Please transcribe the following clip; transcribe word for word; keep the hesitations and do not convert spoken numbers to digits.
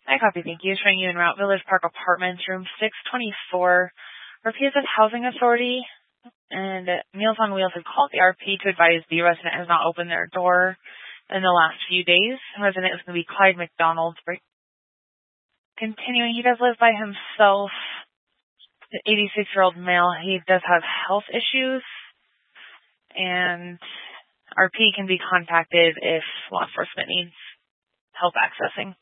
I copy, thank you. Showing you in Route Village Park Apartments, room six twenty-four. R P is with Housing Authority, and Meals on Wheels have called the R P to advise the resident has not opened their door in the last few days. The resident is going to be Clyde McDonald. Continuing, he does live by himself. The eighty-six-year-old male, he does have health issues, and R P can be contacted if law enforcement needs help accessing.